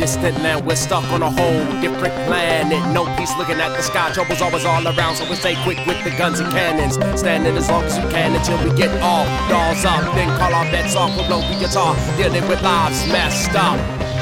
distant land. We're stuck on a whole different planet. No peace looking at the sky. Trouble's always all around, so we stay quick with the guns and cannons. Standing as long as we can until we get all dolls up. Then call our bets off, we'll blow the guitar. Dealing with lives messed up.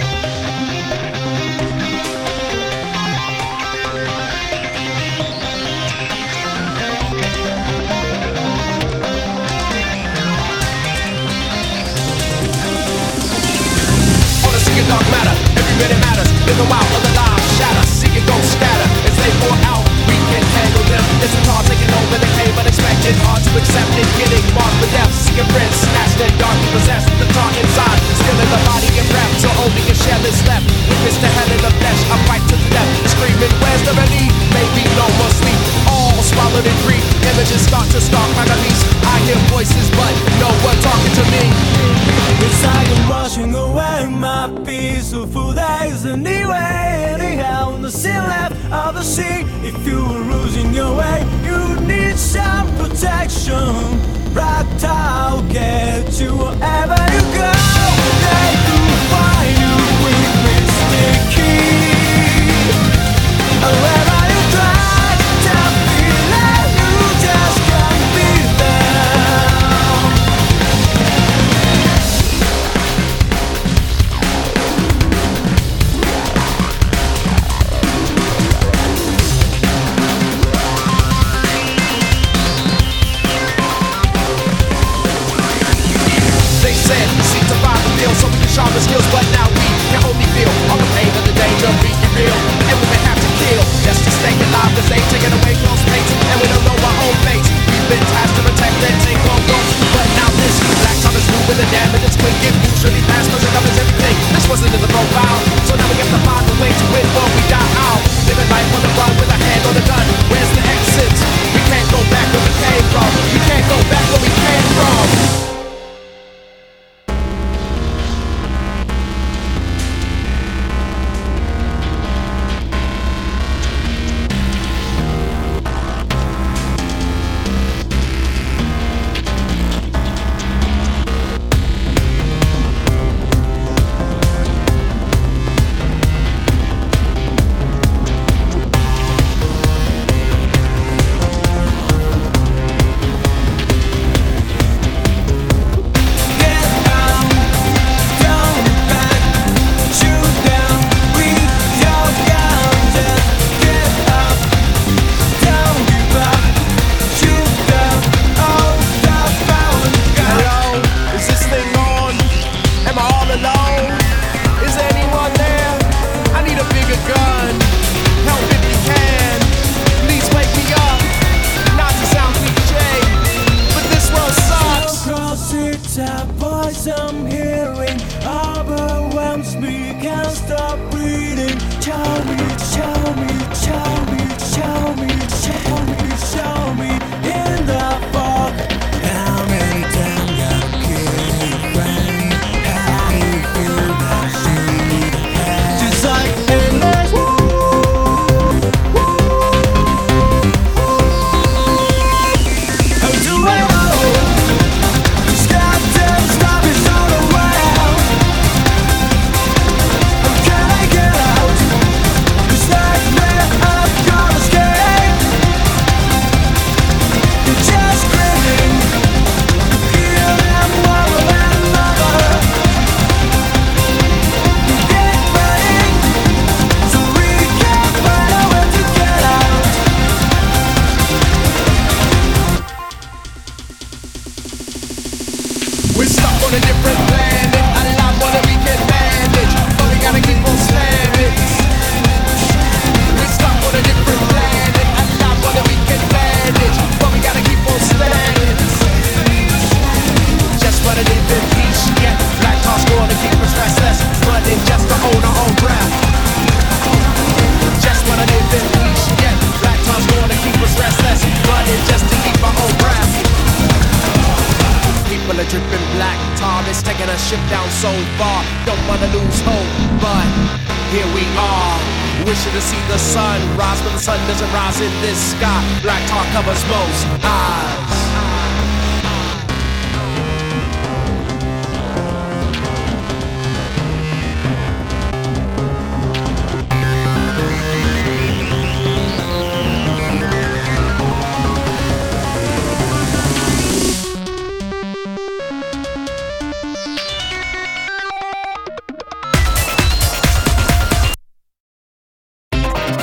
Dark matter, every minute matters. Live a while, other lives shatter. See it go scatter as they pour out. We can handle them. It's a car taking over the cave unexpected. Hard to accept it, getting marked for death. See your friends snatched and darkly possessed. The tar inside, still in the body and breath. So only a shell is left. Witness the hell in the flesh. I fight to the death. Screaming, where's the relief? Maybe no more sleep. All swallowed in grief. Images start to stalk my release. I hear voices, but no one talking to me. It's like I'm washing away my peaceful days anyway. Anyhow, nothing left of the sea. If you were losing your way, you need some protection. Right, I'll get you wherever you go. They could find you with sticky. Wherever you try to feel it, you just can't be there. So we can sharpen skills, but now we can only feel all the pain and the danger of being real. And we may have to kill just to stay alive, cause they taking away close mates, and we don't know our own fates. We've been tasked to protect and take on ropes, but now this black time is moving, the damage is quick. It moves really fast, cause it covers everything. This wasn't in the profile, so now we have to find a way to win or we die out. Living life on the run with a hand on the gun. Where's the exit? We can't go back where we came from. We can't go back where we came from. I'm hearing overwhelms me, can't stop breathing. Show me, show me, show me, show me, show me, show me in the fog. How many times I keep running? How do you feel that she just like endless. How do I know? We're stuck on a different planet, a lot more than we can manage, but we gotta keep on slamming. We're stuck on a different planet, a lot more than we can manage, but we gotta keep on slamming. Just wanna live in peace, yeah. Black talk's gonna keep us restless, running just to own our own breath. Just wanna live in peace, yeah. Black talk's gonna keep us restless, running just to keep our own breath. People are dripping black tar, it's taking a ship down so far. Don't wanna lose hope, but here we are. Wishing to see the sun rise, but the sun doesn't rise in this sky. Black tar covers most eyes.